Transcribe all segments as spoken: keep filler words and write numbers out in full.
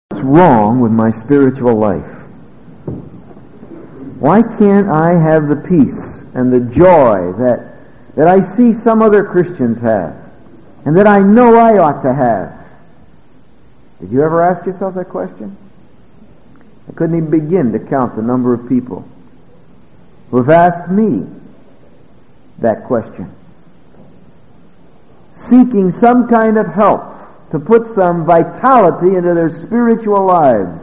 What's wrong with my spiritual life? Why can't I have the peace and the joy that, that I see some other Christians have and that I know I ought to have? Did you ever ask yourself that question? I couldn't even begin to count the number of people who have asked me that question, seeking some kind of help to put some vitality into their spiritual lives.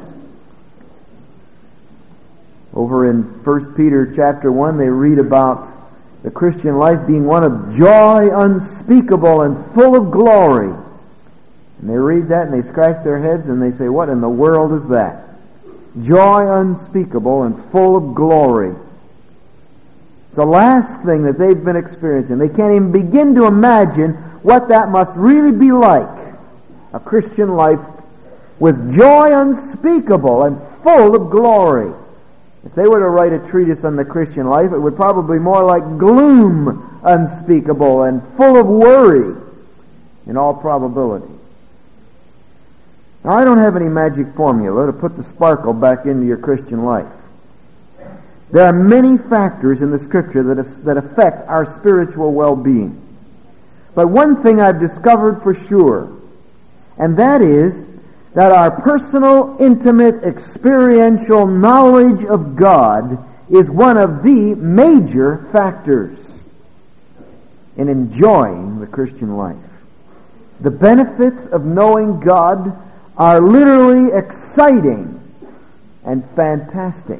Over in First Peter chapter one, they read about the Christian life being one of joy unspeakable and full of glory. And they read that and they scratch their heads and they say, what in the world is that? Joy unspeakable and full of glory. It's the last thing that they've been experiencing. They can't even begin to imagine what that must really be like. A Christian life with joy unspeakable and full of glory. If they were to write a treatise on the Christian life, it would probably be more like gloom unspeakable and full of worry, in all probability. Now, I don't have any magic formula to put the sparkle back into your Christian life. There are many factors in the Scripture that, is, that affect our spiritual well-being. But one thing I've discovered for sure, and that is that our personal, intimate, experiential knowledge of God is one of the major factors in enjoying the Christian life. The benefits of knowing God are literally exciting and fantastic.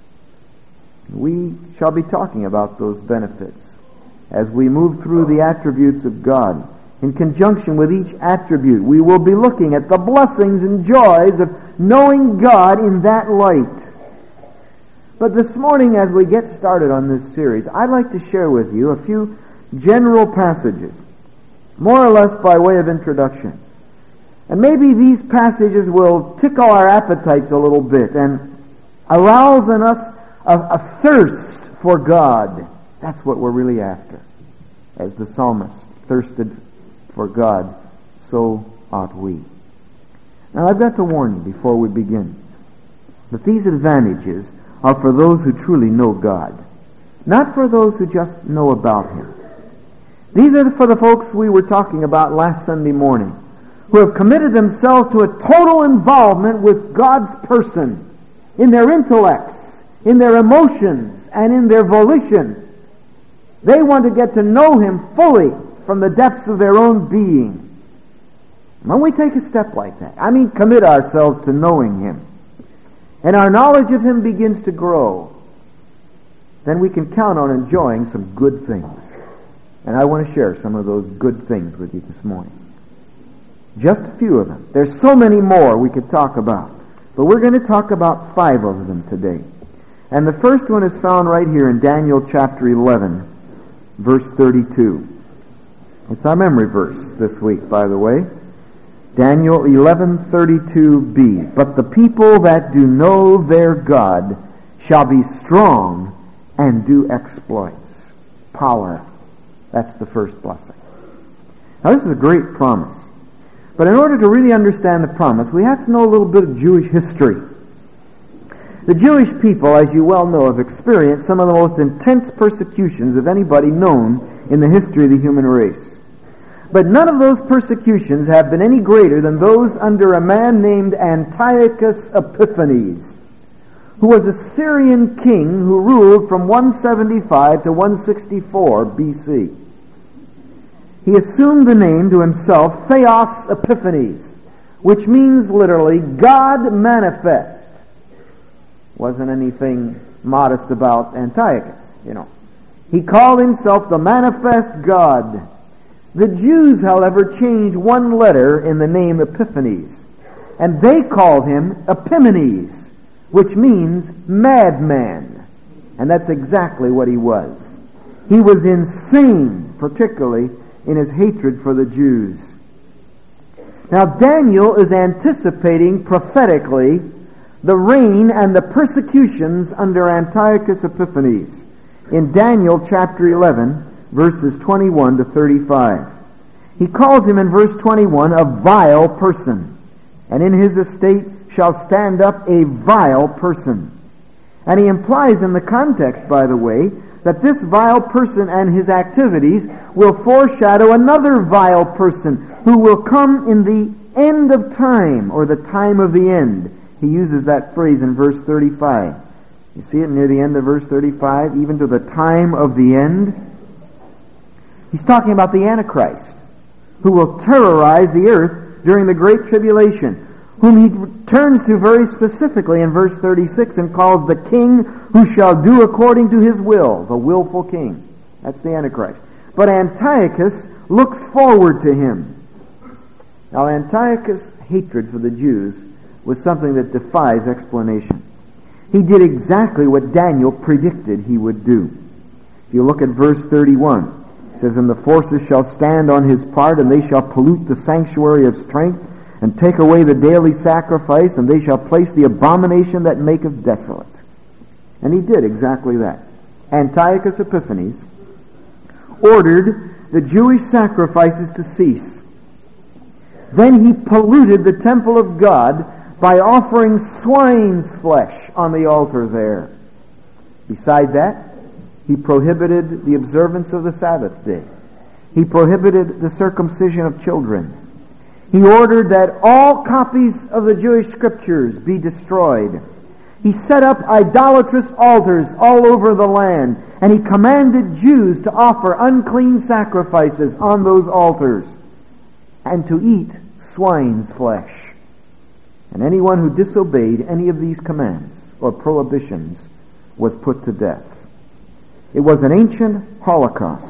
We shall be talking about those benefits as we move through the attributes of God. In conjunction with each attribute, we will be looking at the blessings and joys of knowing God in that light. But this morning, as we get started on this series, I'd like to share with you a few general passages, more or less by way of introduction. And maybe these passages will tickle our appetites a little bit and arouse in us a, a thirst for God. That's what we're really after. As the psalmist thirsted for God, so ought we. Now, I've got to warn you before we begin that these advantages are for those who truly know God, not for those who just know about Him. These are for the folks we were talking about last Sunday morning, who have committed themselves to a total involvement with God's person, in their intellects, in their emotions, and in their volition. They want to get to know Him fully from the depths of their own being. When we take a step like that, I mean commit ourselves to knowing Him, and our knowledge of Him begins to grow, then we can count on enjoying some good things. And I want to share some of those good things with you this morning. Just a few of them. There's so many more we could talk about, but we're going to talk about five of them today. And the first one is found right here in Daniel chapter eleven, verse thirty-two. It's our memory verse this week, by the way. Daniel eleven thirty-two b. But the people that do know their God shall be strong and do exploits. Power. That's the first blessing. Now, this is a great promise. But in order to really understand the promise, we have to know a little bit of Jewish history. The Jewish people, as you well know, have experienced some of the most intense persecutions of anybody known in the history of the human race. But none of those persecutions have been any greater than those under a man named Antiochus Epiphanes, who was a Syrian king who ruled from one seventy-five to one sixty-four B C. He assumed the name to himself Theos Epiphanes, which means literally God manifest. Wasn't anything modest about Antiochus, you know. He called himself the manifest God. The Jews, however, changed one letter in the name Epiphanes, and they called him Epimanes, which means madman. And that's exactly what he was. He was insane, particularly in his hatred for the Jews. Now, Daniel is anticipating prophetically the reign and the persecutions under Antiochus Epiphanes in Daniel chapter eleven, verses twenty-one to thirty-five. He calls him in verse twenty-one a vile person, and in his estate shall stand up a vile person. And he implies in the context, by the way, that this vile person and his activities will foreshadow another vile person who will come in the end of time, or the time of the end. He uses that phrase in verse thirty-five. You see it near the end of verse thirty-five, even to the time of the end. He's talking about the Antichrist, who will terrorize the earth during the Great Tribulation, whom he turns to very specifically in verse thirty-six and calls the king who shall do according to his will, the willful king. That's the Antichrist. But Antiochus looks forward to him. Now, Antiochus' hatred for the Jews was something that defies explanation. He did exactly what Daniel predicted he would do. If you look at verse thirty-one, it says, "And the forces shall stand on his part, and they shall pollute the sanctuary of strength, and take away the daily sacrifice, and they shall place the abomination that maketh desolate." And he did exactly that. Antiochus Epiphanes ordered the Jewish sacrifices to cease. Then he polluted the temple of God by offering swine's flesh on the altar there. Beside that, he prohibited the observance of the Sabbath day. He prohibited the circumcision of children. He ordered that all copies of the Jewish scriptures be destroyed. He set up idolatrous altars all over the land, and he commanded Jews to offer unclean sacrifices on those altars and to eat swine's flesh. And anyone who disobeyed any of these commands or prohibitions was put to death. It was an ancient holocaust.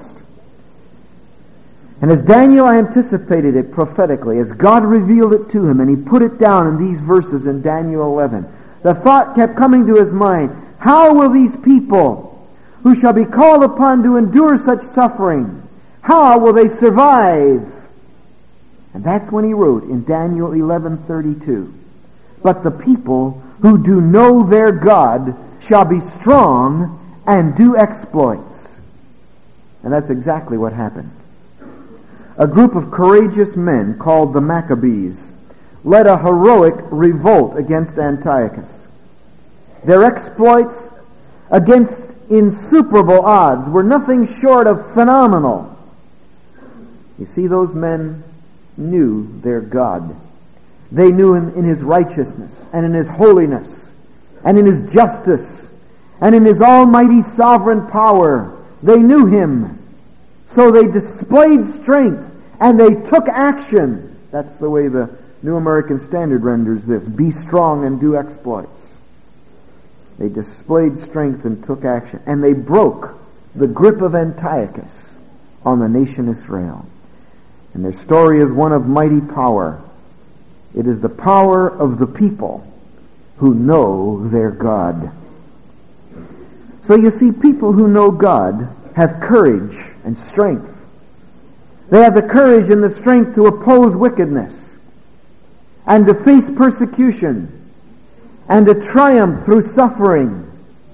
And as Daniel anticipated it prophetically, as God revealed it to him, and he put it down in these verses in Daniel eleven, the thought kept coming to his mind, how will these people who shall be called upon to endure such suffering, how will they survive? And that's when he wrote in Daniel eleven thirty-two, "But the people who do know their God shall be strong and do exploits." And that's exactly what happened. A group of courageous men called the Maccabees led a heroic revolt against Antiochus. Their exploits against insuperable odds were nothing short of phenomenal. You see, those men knew their God. They knew him in his righteousness and in his holiness and in his justice and in his almighty sovereign power. They knew him. So they displayed strength and they took action. That's the way the New American Standard renders this. Be strong and do exploits. They displayed strength and took action. And they broke the grip of Antiochus on the nation Israel. And their story is one of mighty power. It is the power of the people who know their God. So you see, people who know God have courage and strength. They have the courage and the strength to oppose wickedness and to face persecution and to triumph through suffering.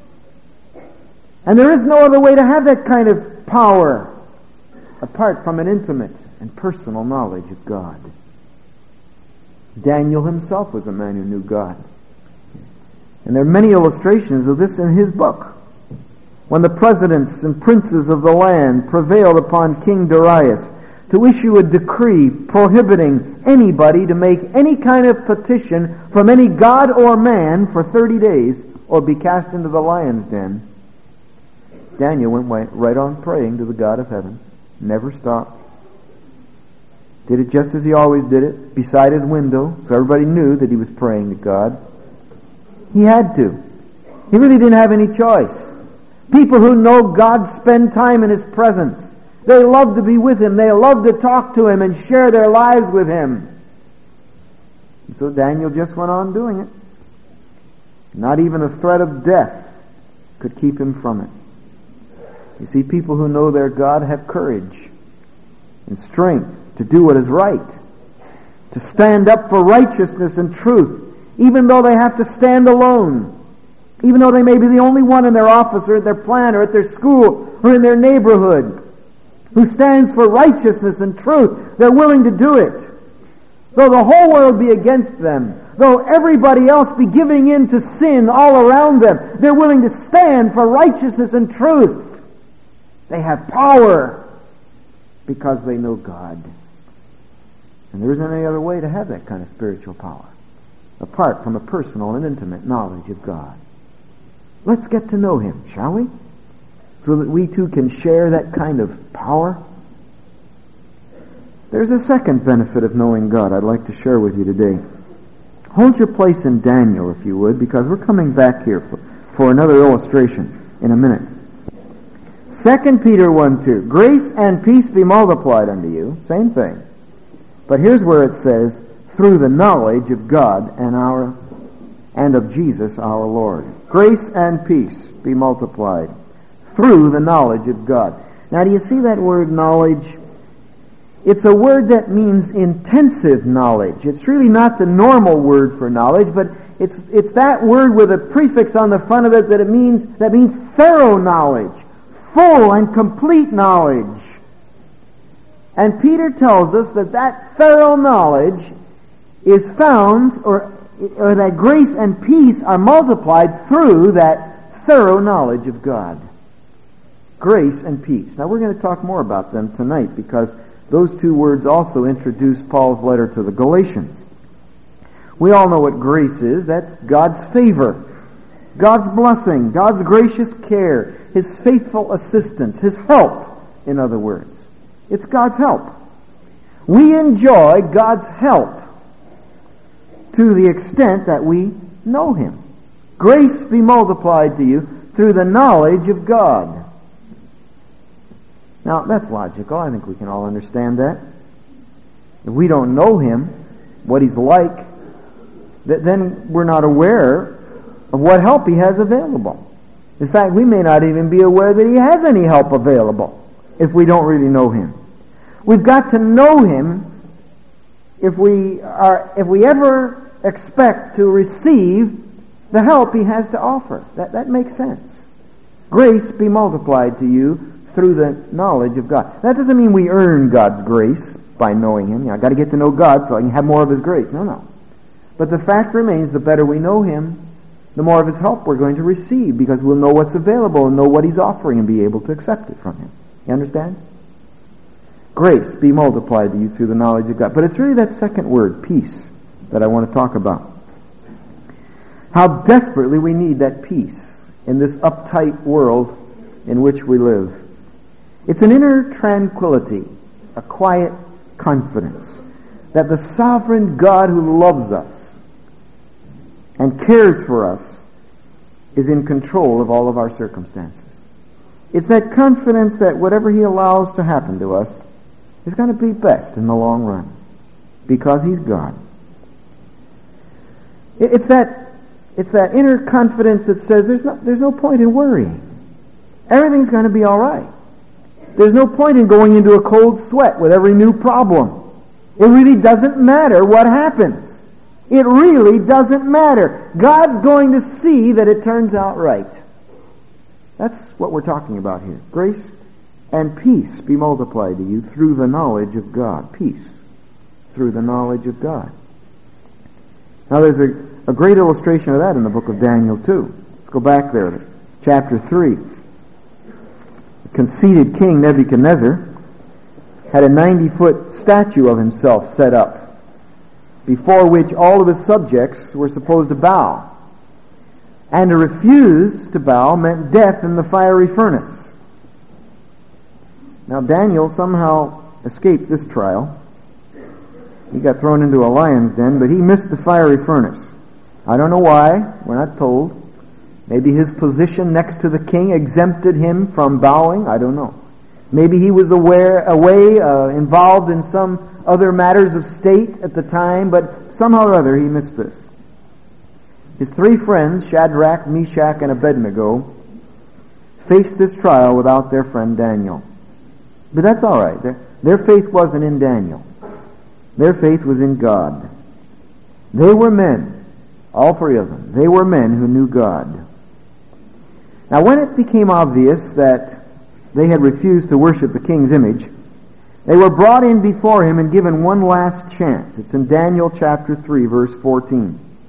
And there is no other way to have that kind of power apart from an intimate and personal knowledge of God. Daniel himself was a man who knew God. And there are many illustrations of this in his book. When the presidents and princes of the land prevailed upon King Darius to issue a decree prohibiting anybody to make any kind of petition from any god or man for thirty days or be cast into the lion's den, Daniel went right on praying to the God of heaven. Never stopped. Did it just as he always did it, beside his window, so everybody knew that he was praying to God. He had to. He really didn't have any choice. People who know God spend time in his presence. They love to be with him. They love to talk to him and share their lives with him. And so Daniel just went on doing it. Not even a threat of death could keep him from it. You see, people who know their God have courage and strength to do what is right, to stand up for righteousness and truth, even though they have to stand alone, even though they may be the only one in their office or at their plant or at their school or in their neighborhood who stands for righteousness and truth. They're willing to do it. Though the whole world be against them, Though everybody else be giving in to sin all around them, they're willing to stand for righteousness and truth. They have power because they know God. And there isn't any other way to have that kind of spiritual power apart from a personal and intimate knowledge of God. Let's get to know Him, shall we? So that we too can share that kind of power. There's a second benefit of knowing God I'd like to share with you today. Hold your place in Daniel, if you would, because we're coming back here for, for another illustration in a minute. Second Peter one two, grace and peace be multiplied unto you. Same thing. But here's where it says, through the knowledge of God and our and of Jesus our Lord. Grace and peace be multiplied through the knowledge of God. Now, do you see that word knowledge? It's a word that means intensive knowledge. It's really not the normal word for knowledge, but it's it's that word with a prefix on the front of it that it means that means thorough knowledge, full and complete knowledge. And Peter tells us that that thorough knowledge is found, or, or that grace and peace are multiplied through that thorough knowledge of God. Grace and peace. Now we're going to talk more about them tonight because those two words also introduce Paul's letter to the Galatians. We all know what grace is. That's God's favor, God's blessing, God's gracious care, His faithful assistance, His help, in other words. It's God's help. We enjoy God's help to the extent that we know Him. Grace be multiplied to you through the knowledge of God. Now, that's logical. I think we can all understand that. If we don't know Him, what He's like, then we're not aware of what help He has available. In fact, we may not even be aware that He has any help available if we don't really know Him. We've got to know Him if we are, if we ever expect to receive the help He has to offer. That, that makes sense. Grace be multiplied to you through the knowledge of God. That doesn't mean we earn God's grace by knowing Him. You know, I've got to get to know God so I can have more of His grace. No, no. But the fact remains, the better we know Him, the more of His help we're going to receive, because we'll know what's available and know what He's offering and be able to accept it from Him. You understand? Grace be multiplied to you through the knowledge of God. But it's really that second word, peace, that I want to talk about. How desperately we need that peace in this uptight world in which we live. It's an inner tranquility, a quiet confidence that the sovereign God who loves us and cares for us is in control of all of our circumstances. It's that confidence that whatever He allows to happen to us is going to be best in the long run because He's God. It's that it's that inner confidence that says there's no, there's no point in worrying. Everything's going to be all right. There's no point in going into a cold sweat with every new problem. It really doesn't matter what happens. It really doesn't matter. God's going to see that it turns out right. That's what we're talking about here. Grace and peace be multiplied to you through the knowledge of God. Peace through the knowledge of God. Now there's a, a great illustration of that in the book of Daniel too. Let's go back there to chapter three. The conceited king Nebuchadnezzar had a ninety-foot statue of himself set up, before which all of his subjects were supposed to bow. And to refuse to bow meant death in the fiery furnace. Now Daniel somehow escaped this trial. He got thrown into a lion's den, but he missed the fiery furnace. I don't know why. We're not told. Maybe his position next to the king exempted him from bowing. I don't know. Maybe he was aware, away, uh, involved in some other matters of state at the time, but somehow or other he missed this. His three friends, Shadrach, Meshach, and Abednego, faced this trial without their friend Daniel. But that's all right. Their, their faith wasn't in Daniel. Their faith was in God. They were men, all three of them. They were men who knew God. Now, when it became obvious that they had refused to worship the king's image, they were brought in before him and given one last chance. It's in Daniel chapter three, verse fourteen.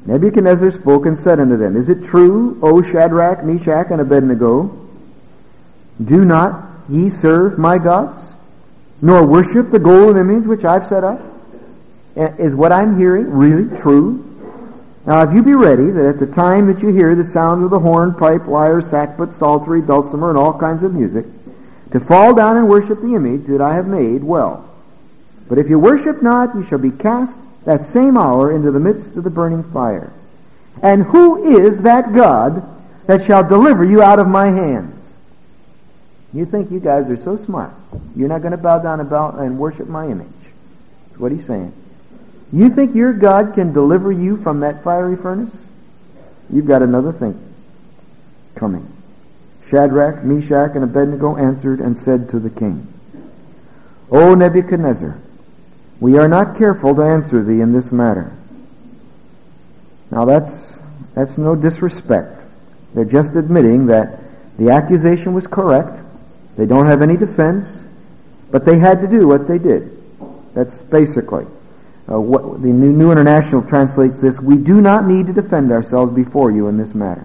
Nebuchadnezzar spoke and said unto them, Is it true, O Shadrach, Meshach, and Abednego? Do not ye serve my gods, nor worship the golden image which I've set up? Is what I'm hearing really true? Now if you be ready, that at the time that you hear the sound of the horn, pipe, lyre, sackbut, psaltery, dulcimer, and all kinds of music, to fall down and worship the image that I have made, well. But if you worship not, you shall be cast that same hour into the midst of the burning fire. And who is that God that shall deliver you out of my hands? You think you guys are so smart. You're not going to bow down and, bow and worship my image. That's what he's saying. You think your God can deliver you from that fiery furnace? You've got another thing coming. Shadrach, Meshach, and Abednego answered and said to the king, O Nebuchadnezzar, we are not careful to answer thee in this matter. Now that's that's no disrespect. They're just admitting that the accusation was correct. They don't have any defense, but they had to do what they did. That's basically uh, what the New, New International translates this: we do not need to defend ourselves before you in this matter.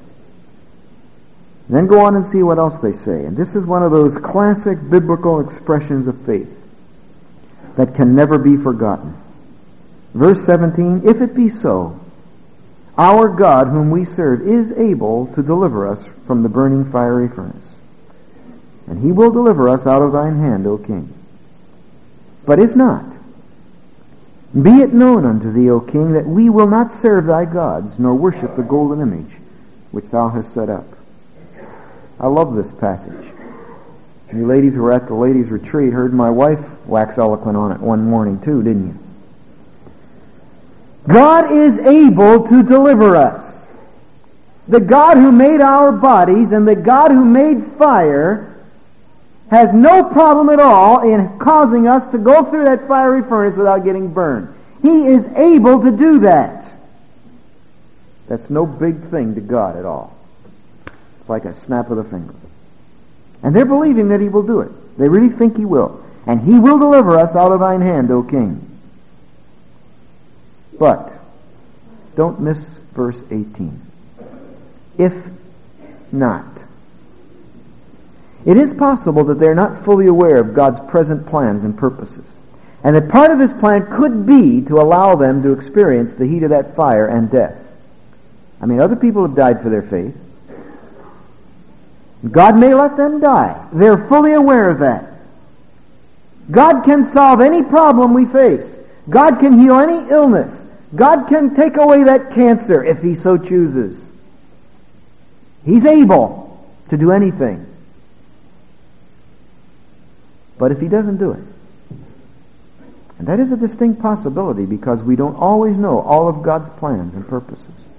Then go on and see what else they say. And this is one of those classic biblical expressions of faith that can never be forgotten. Verse seventeen, If it be so, our God whom we serve is able to deliver us from the burning fiery furnace, and he will deliver us out of thine hand, O king. But if not, be it known unto thee, O king, that we will not serve thy gods, nor worship the golden image which thou hast set up. I love this passage. You ladies who were at the ladies' retreat heard my wife wax eloquent on it one morning too, didn't you? God is able to deliver us. The God who made our bodies and the God who made fire has no problem at all in causing us to go through that fiery furnace without getting burned. He is able to do that. That's no big thing to God at all. It's like a snap of the finger. And they're believing that he will do it. They really think he will. And he will deliver us out of thine hand, O king. But don't miss verse eighteen. If not. It is possible that they're not fully aware of God's present plans and purposes, and that part of his plan could be to allow them to experience the heat of that fire and death. I mean, other people have died for their faith. God may let them die. They're fully aware of that. God can solve any problem we face. God can heal any illness. God can take away that cancer if he so chooses. He's able to do anything. But if he doesn't do it, and that is a distinct possibility because we don't always know all of God's plans and purposes.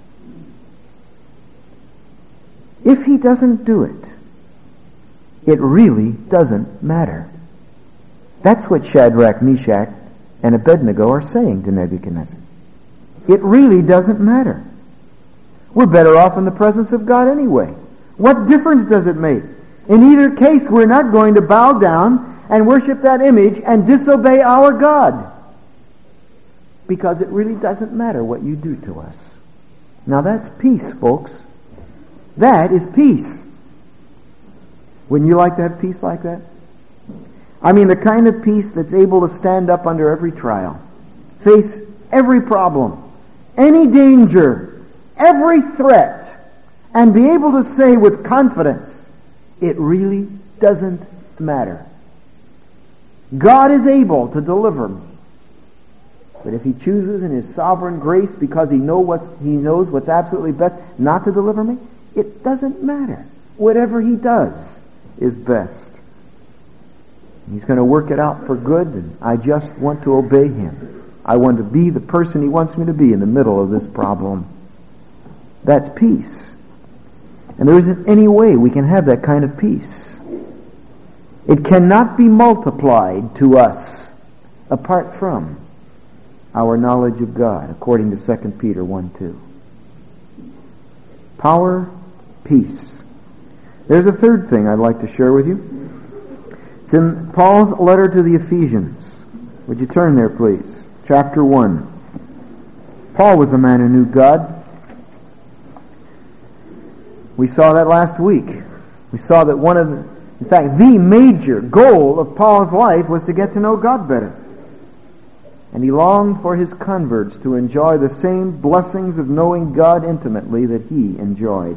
If he doesn't do it, it really doesn't matter. That's what Shadrach, Meshach, and Abednego are saying to Nebuchadnezzar. It really doesn't matter. We're better off in the presence of God anyway. What difference does it make? In either case, we're not going to bow down and worship that image and disobey our God. Because it really doesn't matter what you do to us. Now that's peace, folks. That is peace. Wouldn't you like to have peace like that? I mean, the kind of peace that's able to stand up under every trial, face every problem, any danger, every threat, and be able to say with confidence, it really doesn't matter. God is able to deliver me. But if he chooses in his sovereign grace, because he know what, he knows what's absolutely best, not to deliver me, it doesn't matter. Whatever he does is best. He's going to work it out for good, and I just want to obey him. I want to be the person he wants me to be in the middle of this problem. That's peace. And there isn't any way we can have that kind of peace. It cannot be multiplied to us apart from our knowledge of God, according to Second Peter one two. Power, peace. There's a third thing I'd like to share with you. It's in Paul's letter to the Ephesians. Would you turn there, please? Chapter one. Paul was a man who knew God. We saw that last week. We saw that one of the, in fact, the major goal of Paul's life was to get to know God better. And he longed for his converts to enjoy the same blessings of knowing God intimately that he enjoyed.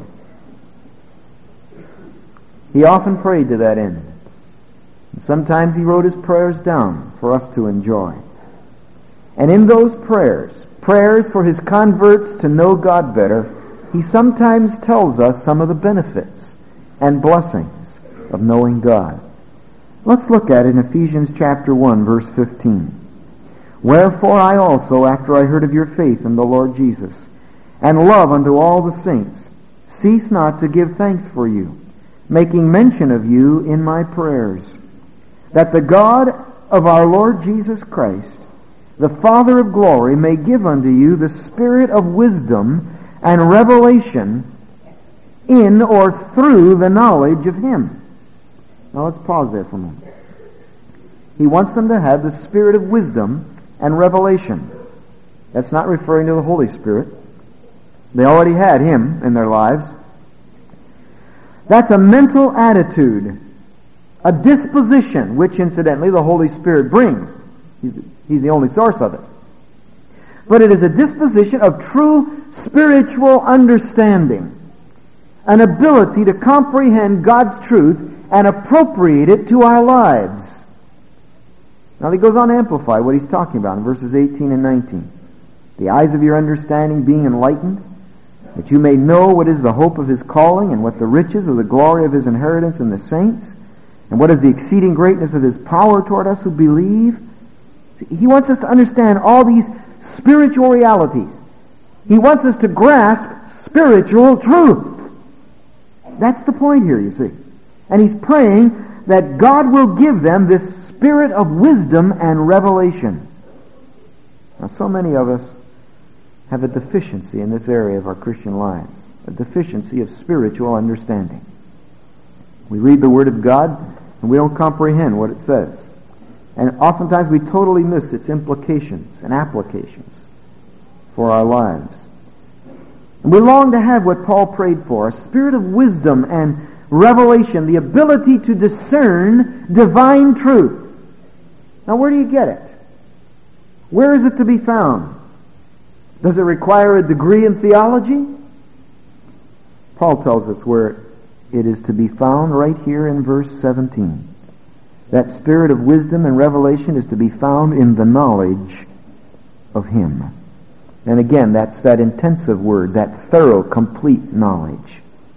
He often prayed to that end. And sometimes he wrote his prayers down for us to enjoy. And in those prayers, prayers for his converts to know God better, he sometimes tells us some of the benefits and blessings of knowing God. Let's look at it in Ephesians chapter one, verse fifteen. Wherefore I also, after I heard of your faith in the Lord Jesus, and love unto all the saints, cease not to give thanks for you, making mention of you in my prayers, that the God of our Lord Jesus Christ, the Father of glory, may give unto you the spirit of wisdom and revelation in or through the knowledge of Him. Now let's pause there for a moment. He wants them to have the spirit of wisdom and revelation. That's not referring to the Holy Spirit. They already had Him in their lives. That's a mental attitude, a disposition, which incidentally the Holy Spirit brings. He's, he's the only source of it. But it is a disposition of true spiritual understanding, an ability to comprehend God's truth and appropriate it to our lives. Now he goes on to amplify what he's talking about in verses eighteen and nineteen. The eyes of your understanding being enlightened, that you may know what is the hope of His calling, and what the riches of the glory of His inheritance in the saints, and what is the exceeding greatness of His power toward us who believe. He wants us to understand all these spiritual realities. He wants us to grasp spiritual truth. That's the point here, you see. And he's praying that God will give them this spirit of wisdom and revelation. Now, so many of us have a deficiency in this area of our Christian lives, a deficiency of spiritual understanding. We read the Word of God and we don't comprehend what it says. And oftentimes we totally miss its implications and applications for our lives. And we long to have what Paul prayed for, a spirit of wisdom and revelation, the ability to discern divine truth. Now, where do you get it? Where is it to be found? Does it require a degree in theology? Paul tells us where it is to be found right here in verse seventeen. That spirit of wisdom and revelation is to be found in the knowledge of Him. And again, that's that intensive word, that thorough, complete knowledge.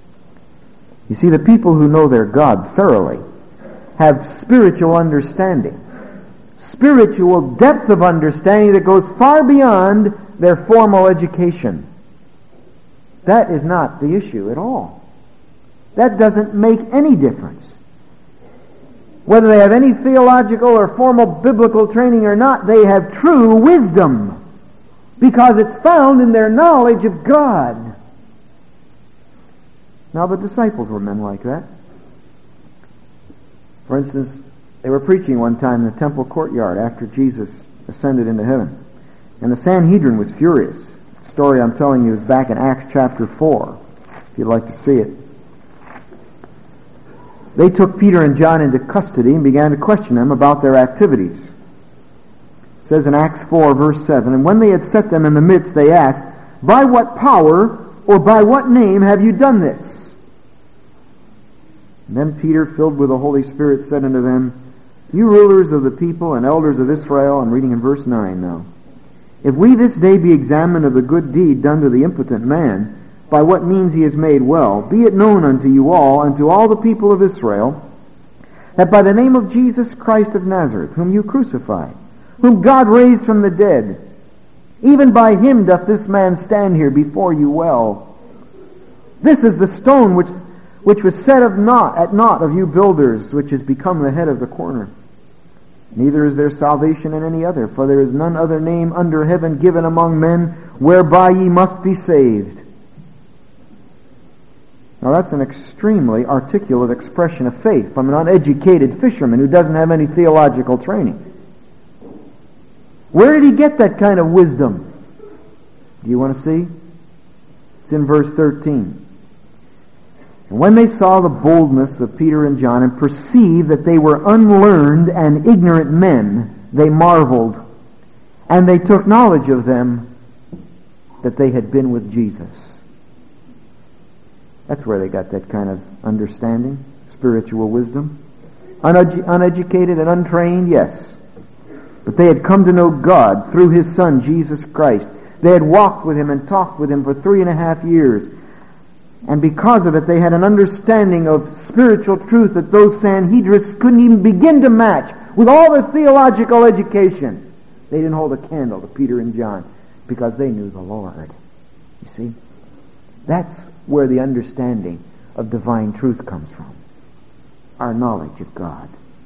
You see, the people who know their God thoroughly have spiritual understanding, spiritual depth of understanding that goes far beyond their formal education. That is not the issue at all. That doesn't make any difference. Whether they have any theological or formal biblical training or not, they have true wisdom, because it's found in their knowledge of God. Now, the disciples were men like that. For instance, they were preaching one time in the temple courtyard after Jesus ascended into heaven. And the Sanhedrin was furious. The story I'm telling you is back in Acts chapter four, if you'd like to see it. They took Peter and John into custody and began to question them about their activities. It says in Acts four, verse seven, and when they had set them in the midst, they asked, by what power or by what name have you done this? And then Peter, filled with the Holy Spirit, said unto them, you rulers of the people and elders of Israel, I'm reading in verse nine now, if we this day be examined of the good deed done to the impotent man, by what means he is made well, be it known unto you all and to all the people of Israel, that by the name of Jesus Christ of Nazareth, whom you crucified, whom God raised from the dead, even by Him doth this man stand here before you well. This is the stone which which was set of naught at naught of you builders, which has become the head of the corner. Neither is there salvation in any other, for there is none other name under heaven given among men whereby ye must be saved. Now that's an extremely articulate expression of faith from an uneducated fisherman who doesn't have any theological training. Where did he get that kind of wisdom? Do you want to see? It's in verse thirteen. And when they saw the boldness of Peter and John and perceived that they were unlearned and ignorant men, they marveled, and they took knowledge of them that they had been with Jesus. That's where they got that kind of understanding, spiritual wisdom. Unedu- uneducated and untrained, yes. But they had come to know God through His Son, Jesus Christ. They had walked with Him and talked with Him for three and a half years. And because of it, they had an understanding of spiritual truth that those Sanhedrists couldn't even begin to match with all their theological education. They didn't hold a candle to Peter and John because they knew the Lord. You see? That's where the understanding of divine truth comes from. Our knowledge of God.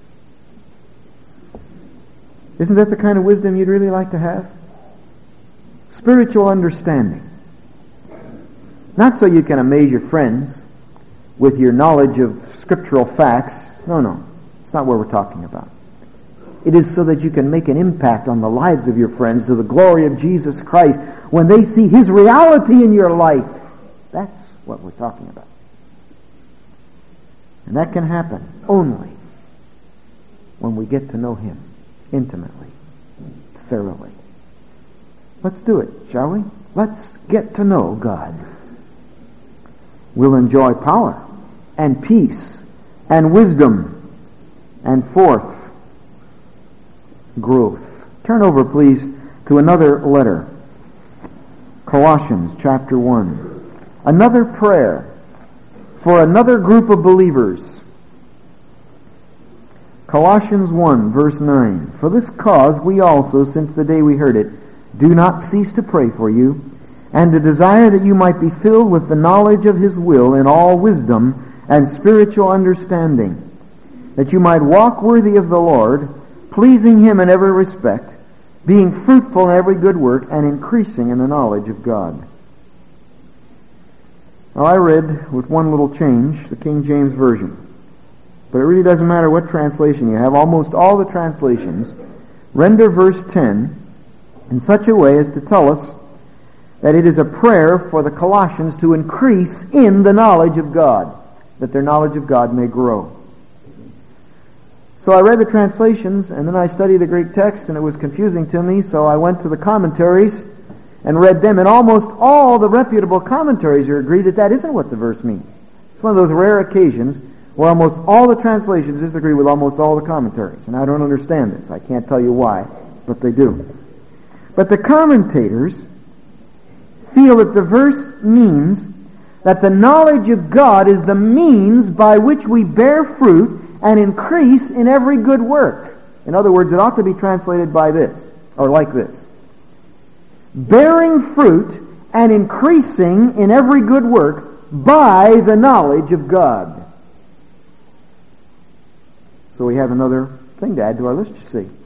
Isn't that the kind of wisdom you'd really like to have? Spiritual understanding. Not so you can amaze your friends with your knowledge of scriptural facts. No, no. It's not what we're talking about. It is so that you can make an impact on the lives of your friends to the glory of Jesus Christ when they see His reality in your life. That's what we're talking about. And that can happen only when we get to know Him intimately, thoroughly. Let's do it, shall we? Let's get to know God. We'll enjoy power and peace and wisdom and fourth, growth. Turn over, please, to another letter. Colossians chapter one. Another prayer for another group of believers. Colossians one, verse nine. For this cause we also, since the day we heard it, do not cease to pray for you, and to desire that you might be filled with the knowledge of His will in all wisdom and spiritual understanding, that you might walk worthy of the Lord, pleasing Him in every respect, being fruitful in every good work, and increasing in the knowledge of God. Now I read, with one little change, the King James Version. But it really doesn't matter what translation you have. Almost all the translations render verse ten in such a way as to tell us that it is a prayer for the Colossians to increase in the knowledge of God, that their knowledge of God may grow. So I read the translations, and then I studied the Greek text, and it was confusing to me, so I went to the commentaries and read them, and almost all the reputable commentaries are agreed that that isn't what the verse means. It's one of those rare occasions where almost all the translations disagree with almost all the commentaries, and I don't understand this. I can't tell you why, but they do. But the commentators feel that the verse means that the knowledge of God is the means by which we bear fruit and increase in every good work. In other words, it ought to be translated by this, or like this. Bearing fruit and increasing in every good work by the knowledge of God. So we have another thing to add to our list, you see.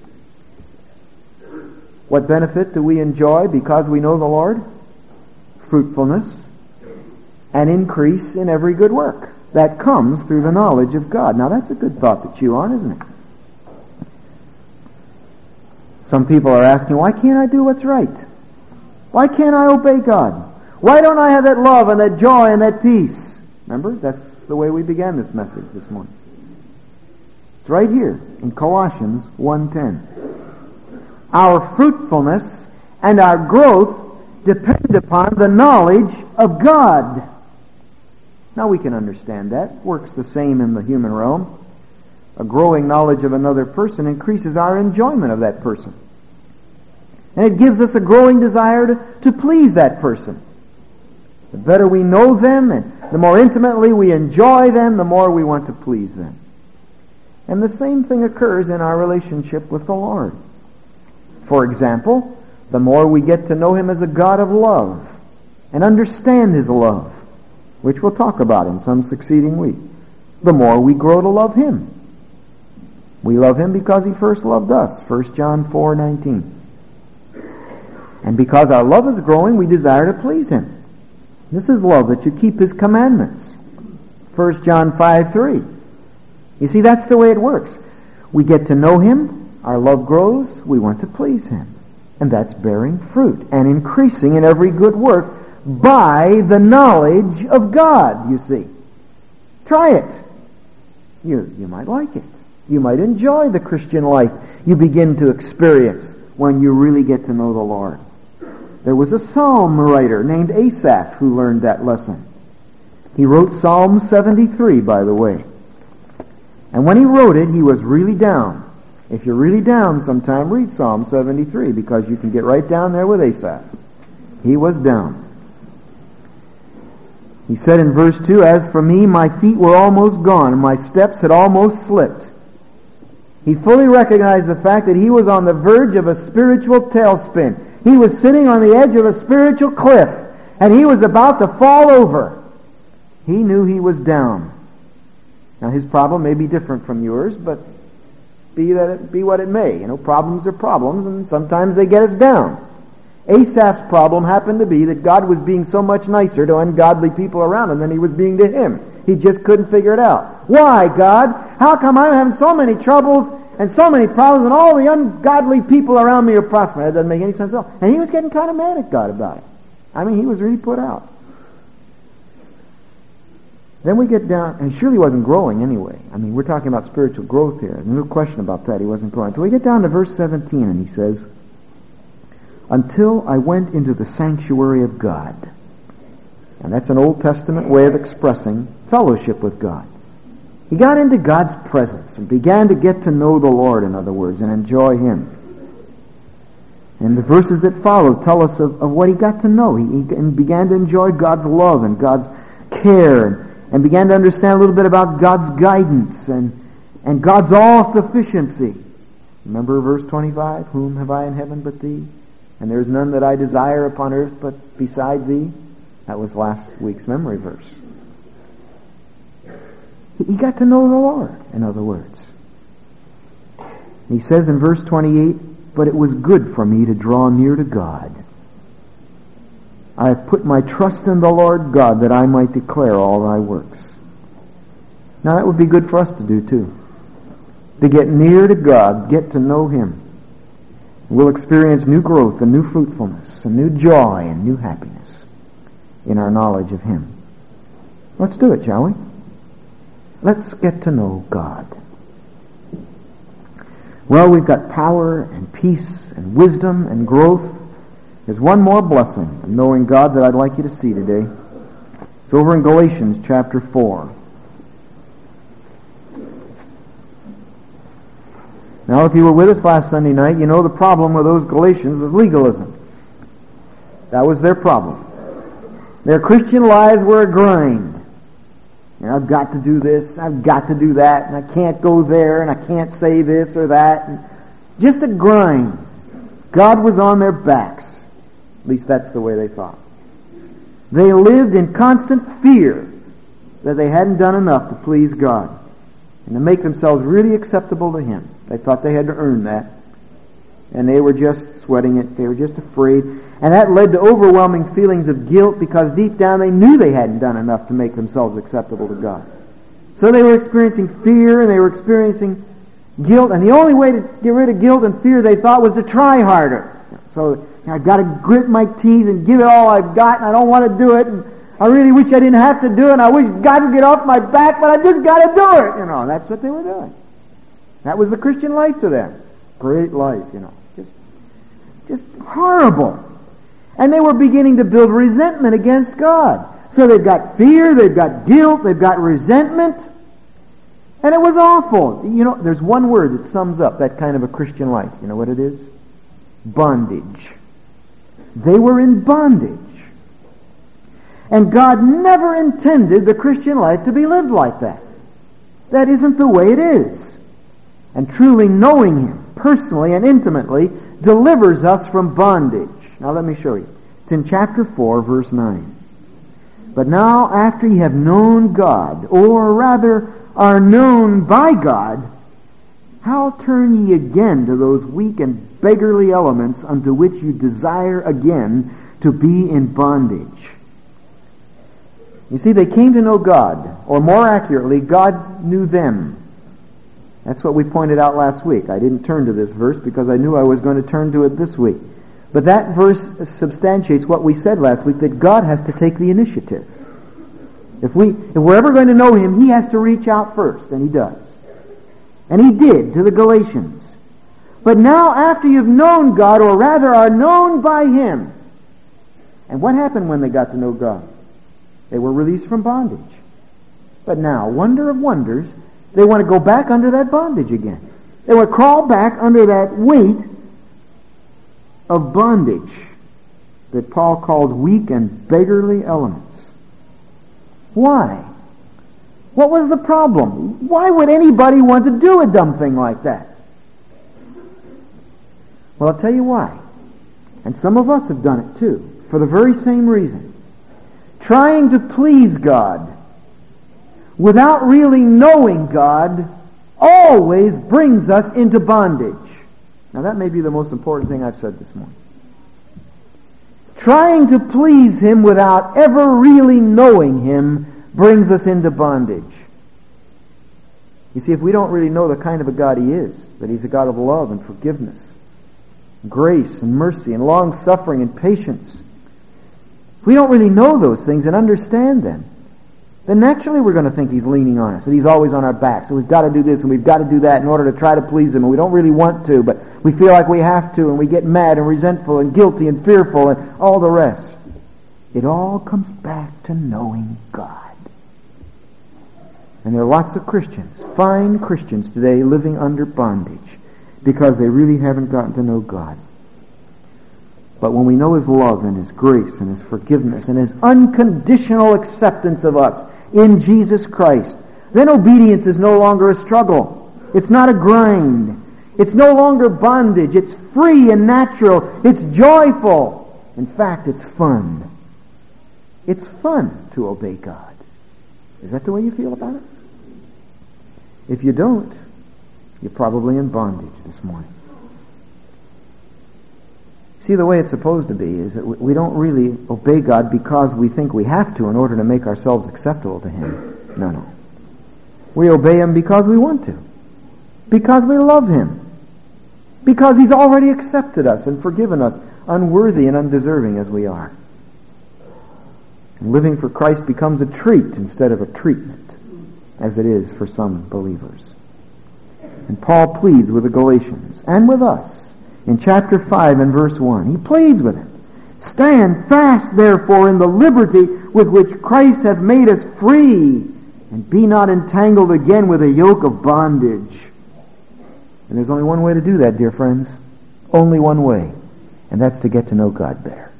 What benefit do we enjoy because we know the Lord? Fruitfulness and increase in every good work. That comes through the knowledge of God. Now that's a good thought to chew on, isn't it? Some people are asking, why can't I do what's right? Why can't I obey God? Why don't I have that love and that joy and that peace? Remember, that's the way we began this message this morning. It's right here in Colossians one ten. Our fruitfulness and our growth depend upon the knowledge of God. Now we can understand that. It works the same in the human realm. A growing knowledge of another person increases our enjoyment of that person. And it gives us a growing desire to, to please that person. The better we know them and the more intimately we enjoy them, the more we want to please them. And the same thing occurs in our relationship with the Lord. For example, the more we get to know Him as a God of love and understand His love, which we'll talk about in some succeeding week, the more we grow to love Him. We love Him because He first loved us, First John four nineteen. And because our love is growing, we desire to please Him. This is love, that you keep His commandments, First John five three. You see, that's the way it works. We get to know Him, our love grows, we want to please Him. And that's bearing fruit and increasing in every good work by the knowledge of God, you see. Try it. You, you might like it. You might enjoy the Christian life you begin to experience when you really get to know the Lord. There was a psalm writer named Asaph who learned that lesson. He wrote Psalm seventy-three, by the way. And when he wrote it, he was really down. If you're really down sometime, read Psalm seventy-three, because you can get right down there with Asaph. He was down. He said in verse two, "As for me, my feet were almost gone, and my steps had almost slipped." He fully recognized the fact that he was on the verge of a spiritual tailspin. He was sitting on the edge of a spiritual cliff, and he was about to fall over. He knew he was down. Now his problem may be different from yours, but be that it be what it may. You know, problems are problems, and sometimes they get us down. Asaph's problem happened to be that God was being so much nicer to ungodly people around him than he was being to him. He just couldn't figure it out. Why, God? How come I'm having so many troubles and so many problems and all the ungodly people around me are prospering? That doesn't make any sense at all. And he was getting kind of mad at God about it. I mean, he was really put out. Then we get down, and he surely wasn't growing anyway. I mean, we're talking about spiritual growth here. There's no question about that. He wasn't growing. So we get down to verse seventeen, and he says, "Until I went into the sanctuary of God." And that's an Old Testament way of expressing fellowship with God. He got into God's presence and began to get to know the Lord, in other words, and enjoy Him. And the verses that follow tell us of, of what he got to know. He, he began to enjoy God's love and God's care, and, and began to understand a little bit about God's guidance and, and God's all-sufficiency. Remember verse twenty-five, "Whom have I in heaven but Thee? And there is none that I desire upon earth but beside Thee." That was last week's memory verse. He got to know the Lord, in other words. He says in verse twenty-eight, "But it was good for me to draw near to God. I have put my trust in the Lord God that I might declare all Thy works." Now that would be good for us to do too. To get near to God, get to know Him. We'll experience new growth and new fruitfulness and new joy and new happiness in our knowledge of Him. Let's do it, shall we? Let's get to know God. Well, we've got power and peace and wisdom and growth. There's one more blessing of knowing God that I'd like you to see today. It's over in Galatians chapter four. Now, if you were with us last Sunday night, you know the problem with those Galatians was legalism. That was their problem. Their Christian lives were a grind. And I've got to do this, I've got to do that, and I can't go there, and I can't say this or that. And just a grind. God was on their backs. At least that's the way they thought. They lived in constant fear that they hadn't done enough to please God and to make themselves really acceptable to Him. They thought they had to earn that. And they were just sweating it. They were just afraid. And that led to overwhelming feelings of guilt, because deep down they knew they hadn't done enough to make themselves acceptable to God. So they were experiencing fear and they were experiencing guilt. And the only way to get rid of guilt and fear, they thought, was to try harder. So I've got to grit my teeth and give it all I've got, and I don't want to do it. And I really wish I didn't have to do it. And I wish God would get off my back, but I just got to do it. You know, that's what they were doing. That was the Christian life to them. Great life, you know. Just, just horrible. And they were beginning to build resentment against God. So they've got fear, they've got guilt, they've got resentment. And it was awful. You know, there's one word that sums up that kind of a Christian life. You know what it is? Bondage. They were in bondage. And God never intended the Christian life to be lived like that. That isn't the way it is. And truly knowing Him personally and intimately delivers us from bondage. Now let me show you. It's in chapter four, verse nine. "But now after ye have known God, or rather are known by God, how turn ye again to those weak and beggarly elements unto which you desire again to be in bondage?" You see, they came to know God, or more accurately, God knew them. That's what we pointed out last week. I didn't turn to this verse because I knew I was going to turn to it this week. But that verse substantiates what we said last week, that God has to take the initiative. If we, if we're ever going to know Him, He has to reach out first, and He does. And He did to the Galatians. But now after you've known God, or rather are known by Him, and what happened when they got to know God? They were released from bondage. But now, wonder of wonders, they want to go back under that bondage again. They want to crawl back under that weight of bondage that Paul calls weak and beggarly elements. Why? What was the problem? Why would anybody want to do a dumb thing like that? Well, I'll tell you why. And some of us have done it too, for the very same reason. Trying to please God without really knowing God always brings us into bondage. Now that may be the most important thing I've said this morning. Trying to please Him without ever really knowing Him brings us into bondage. You see, if we don't really know the kind of a God He is, that He's a God of love and forgiveness, grace and mercy and long-suffering and patience, if we don't really know those things and understand them, then naturally we're going to think He's leaning on us, that He's always on our back. So we've got to do this and we've got to do that in order to try to please Him, and we don't really want to, but we feel like we have to, and we get mad and resentful and guilty and fearful and all the rest. It all comes back to knowing God. And there are lots of Christians, fine Christians today, living under bondage because they really haven't gotten to know God. But when we know His love and His grace and His forgiveness and His unconditional acceptance of us in Jesus Christ, then obedience is no longer a struggle. It's not a grind. It's no longer bondage. It's free and natural. It's joyful. In fact, it's fun. It's fun to obey God. Is that the way you feel about it? If you don't, you're probably in bondage this morning. See, the way it's supposed to be is that we don't really obey God because we think we have to in order to make ourselves acceptable to Him. No, no. We obey Him because we want to. Because we love Him. Because He's already accepted us and forgiven us, unworthy and undeserving as we are. And living for Christ becomes a treat instead of a treatment, as it is for some believers. And Paul pleads with the Galatians and with us in chapter five and verse one. He pleads with them. Stand fast, therefore, in the liberty with which Christ hath made us free, and be not entangled again with a yoke of bondage. And there's only one way to do that, dear friends. Only one way. And that's to get to know God better.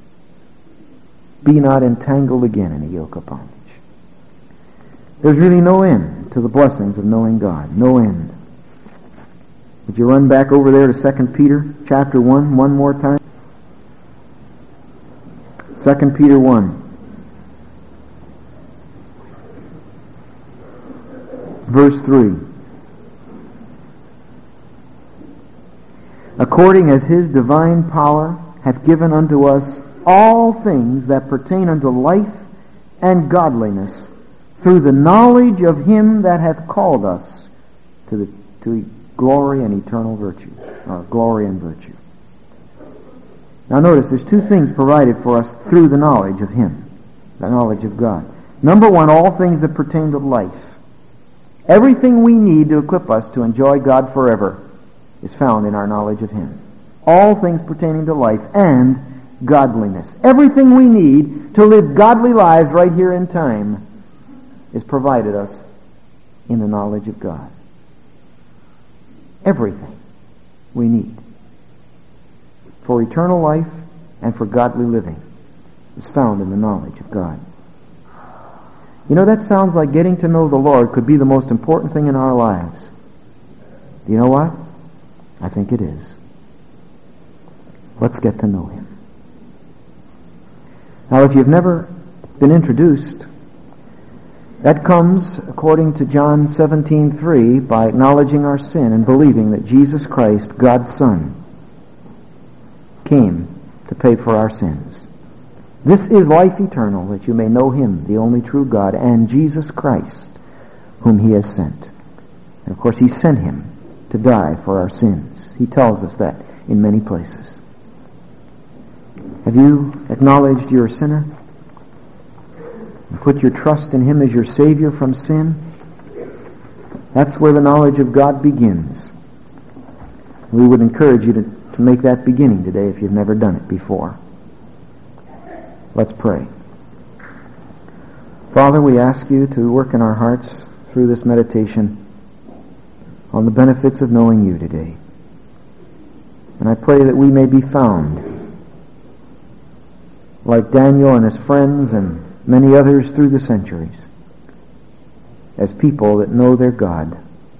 Be not entangled again in a yoke of bondage. There's really no end to the blessings of knowing God. No end. Would you run back over there to Second Peter chapter one one more time? Second Peter one. Verse three. According as His divine power hath given unto us all things that pertain unto life and godliness, through the knowledge of Him that hath called us to the to glory and eternal virtue, or glory and virtue. Now notice, there's two things provided for us through the knowledge of Him, the knowledge of God. Number one, all things that pertain to life. Everything we need to equip us to enjoy God forever is found in our knowledge of Him. All things pertaining to life and godliness. Everything we need to live godly lives right here in time is provided us in the knowledge of God. Everything we need for eternal life and for godly living is found in the knowledge of God. You know, that sounds like getting to know the Lord could be the most important thing in our lives. Do you know what? I think it is. Let's get to know Him. Now, if you've never been introduced, that comes, according to John seventeen three, by acknowledging our sin and believing that Jesus Christ, God's Son, came to pay for our sins. This is life eternal, that you may know Him, the only true God, and Jesus Christ, whom He has sent. And of course, He sent Him to die for our sins. He tells us that in many places. Have you acknowledged you're a sinner? And put your trust in Him as your Savior from sin? That's where the knowledge of God begins. We would encourage you to, to make that beginning today if you've never done it before. Let's pray. Father, we ask you to work in our hearts through this meditation on the benefits of knowing you today. And I pray that we may be found like Daniel and his friends and many others through the centuries as people that know their God.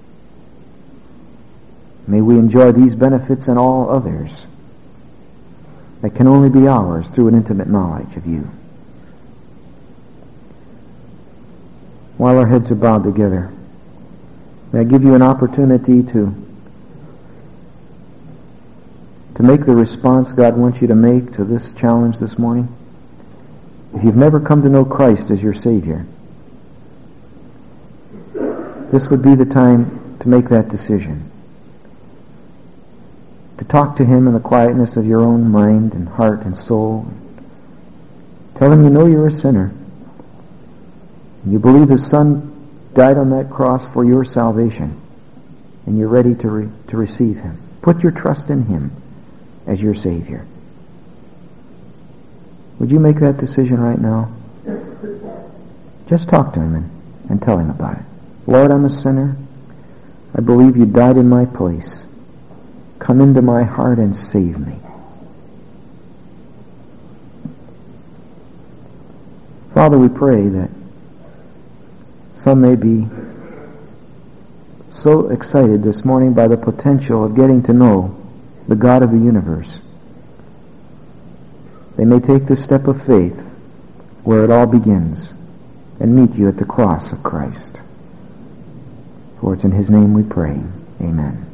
May we enjoy these benefits and all others that can only be ours through an intimate knowledge of you. While our heads are bowed together, may I give you an opportunity to to make the response God wants you to make to this challenge this morning. If you've never come to know Christ as your Savior, this would be the time to make that decision. To talk to Him in the quietness of your own mind and heart and soul. Tell Him you know you're a sinner. You believe His Son died on that cross for your salvation, and you're ready to re- to receive Him. Put your trust in Him as your Savior. Would you make that decision right now? Just talk to Him and, and tell Him about it. Lord, I'm a sinner. I believe you died in my place. Come into my heart and save me. Father, we pray that some may be so excited this morning by the potential of getting to know the God of the universe. They may take the step of faith where it all begins and meet you at the cross of Christ. For it's in His name we pray. Amen.